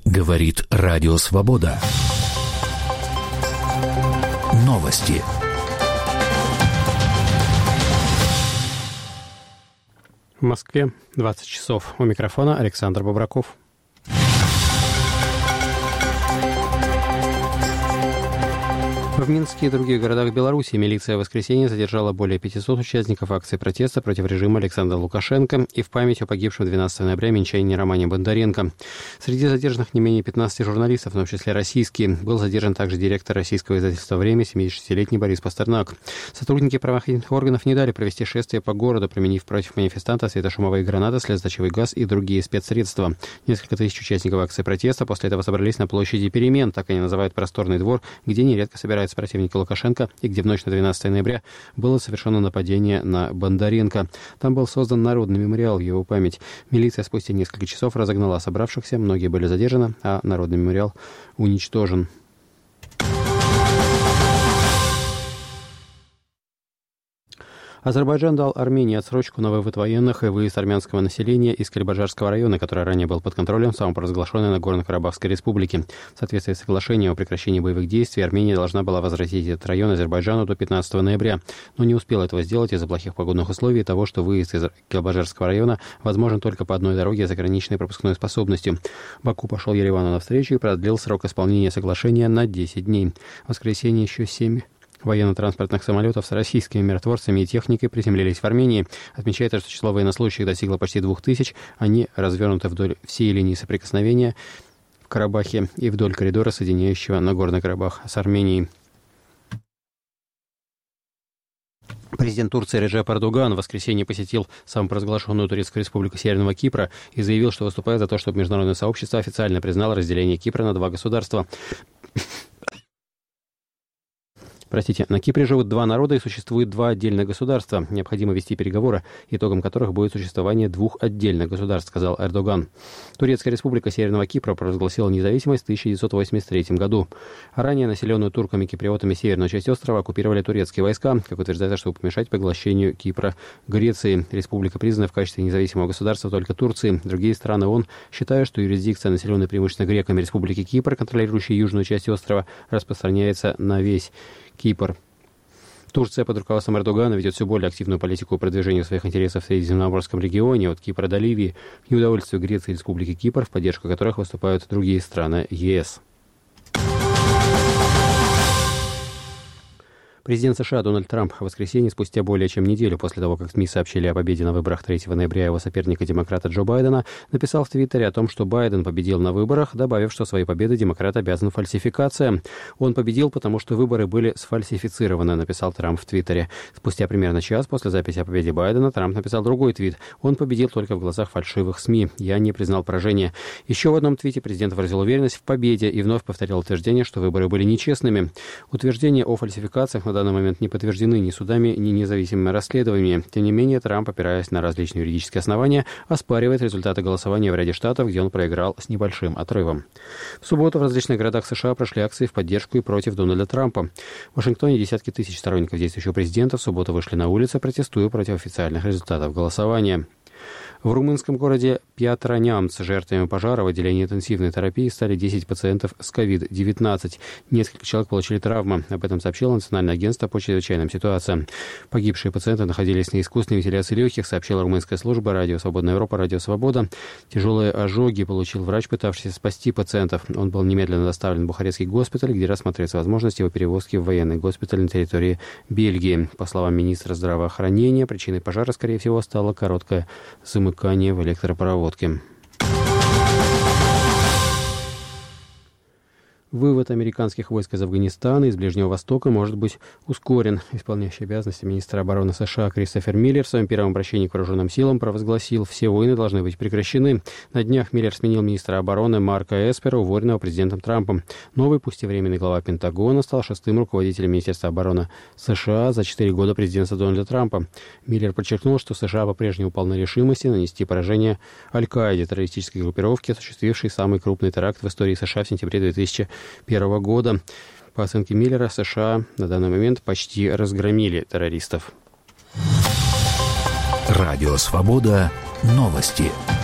Говорит Радио Свобода. Новости. В Москве 20 часов. У микрофона Александр Бобраков. В Минске и других городах Беларуси милиция в воскресенье задержала более 500 участников акции протеста против режима Александра Лукашенко и в память о погибшем 12 ноября минчанине Романе Бондаренко. Среди задержанных не менее 15 журналистов, в том числе российские. Был задержан также директор российского издательства «Время», 76-летний Борис Пастернак. Сотрудники правоохранительных органов не дали провести шествие по городу, применив против манифестантов светошумовые гранаты, слезоточивый газ и другие спецсредства. Несколько тысяч участников акции протеста после этого собрались на площади Перемен, так они называют просторный двор, где нередко собираются противники Лукашенко и где в ночь на 12 ноября было совершено нападение на Бондаренко. Там был создан народный мемориал в его память. Милиция спустя несколько часов разогнала собравшихся, многие были задержаны, а народный мемориал уничтожен. Азербайджан дал Армении отсрочку на вывод военных и выезд армянского населения из Калибаджарского района, который ранее был под контролем самопровозглашенной Нагорно-Карабахской республики. В соответствии с соглашением о прекращении боевых действий, Армения должна была возвратить этот район Азербайджану до 15 ноября, но не успела этого сделать из-за плохих погодных условий и того, что выезд из Калибаджарского района возможен только по одной дороге с ограниченной пропускной способностью. Баку пошел Еревану навстречу и продлил срок исполнения соглашения на 10 дней. В воскресенье еще 7 военно-транспортных самолетов с российскими миротворцами и техникой приземлились в Армении. Отмечается, что число военнослужащих достигло почти 2000. Они развернуты вдоль всей линии соприкосновения в Карабахе и вдоль коридора, соединяющего Нагорный Карабах с Арменией. Президент Турции Реджеп Эрдоган в воскресенье посетил самопровозглашенную Турецкую республику Северного Кипра и заявил, что выступает за то, чтобы международное сообщество официально признало разделение Кипра на два государства. На Кипре живут два народа и существует два отдельных государства. Необходимо вести переговоры, итогом которых будет существование двух отдельных государств, сказал Эрдоган. Турецкая республика Северного Кипра провозгласила независимость в 1983 году. Ранее населенную турками-киприотами северную часть острова оккупировали турецкие войска, как утверждается, чтобы помешать поглощению Кипра Греции. Республика признана в качестве независимого государства только Турции. Другие страны ООН считают, что юрисдикция, населенная преимущественно греками Республики Кипр, контролирующей южную часть острова, распространяется на весь Кипр. Турция под руководством Эрдогана ведет все более активную политику продвижения своих интересов в Средиземноморском регионе, от Кипра до Ливии, к неудовольствию Греции и Республики Кипр, в поддержку которых выступают другие страны ЕС. Президент США Дональд Трамп в воскресенье, спустя более чем неделю после того, как СМИ сообщили о победе на выборах 3 ноября его соперника-демократа Джо Байдена, написал в Твиттере о том, что Байден победил на выборах, добавив, что своей победой демократ обязан фальсификациям. «Он победил, потому что выборы были сфальсифицированы», написал Трамп в Твиттере. Спустя примерно час после записи о победе Байдена Трамп написал другой твит. «Он победил только в глазах фальшивых СМИ. Я не признал поражение». Еще в одном твите президент выразил уверенность в победе и вновь повторил утверждение, что выборы были нечестными. Утверждения о фальсификациях на данный момент не подтверждены ни судами, ни независимыми расследованиями. Тем не менее, Трамп, опираясь на различные юридические основания, оспаривает результаты голосования в ряде штатов, где он проиграл с небольшим отрывом. В субботу в различных городах США прошли акции в поддержку и против Дональда Трампа. В Вашингтоне десятки тысяч сторонников действующего президента в субботу вышли на улицы, протестуя против официальных результатов голосования. В румынском городе Пятра-Неамц жертвами пожара в отделении интенсивной терапии стали 10 пациентов с COVID-19. Несколько человек получили травмы. Об этом сообщило Национальное агентство по чрезвычайным ситуациям. Погибшие пациенты находились на искусственной вентиляции легких, сообщила румынская служба «Радио Свободная Европа», «Радио Свобода». Тяжелые ожоги получил врач, пытавшийся спасти пациентов. Он был немедленно доставлен в Бухарестский госпиталь, где рассматривается возможность его перевозки в военный госпиталь на территории Бельгии. По словам министра здравоохранения, причиной пожара, скорее всего, стало короткое замыкание в электропроводке. Вывод американских войск из Афганистана и из Ближнего Востока может быть ускорен. Исполняющий обязанности министра обороны США Кристофер Миллер в своем первом обращении к вооруженным силам провозгласил: все войны должны быть прекращены. На днях Миллер сменил министра обороны Марка Эспера, уволенного президентом Трампом. Новый, пусть и временный глава Пентагона, стал шестым руководителем Министерства обороны США за 4 года президентства Дональда Трампа. Миллер подчеркнул, что США по-прежнему полны решимости нанести поражение Аль-Каиде, террористической группировке, осуществившей самый крупный теракт в истории США в сентябре 2001 года. По оценке Миллера, США на данный момент почти разгромили террористов. Радио Свобода. Новости.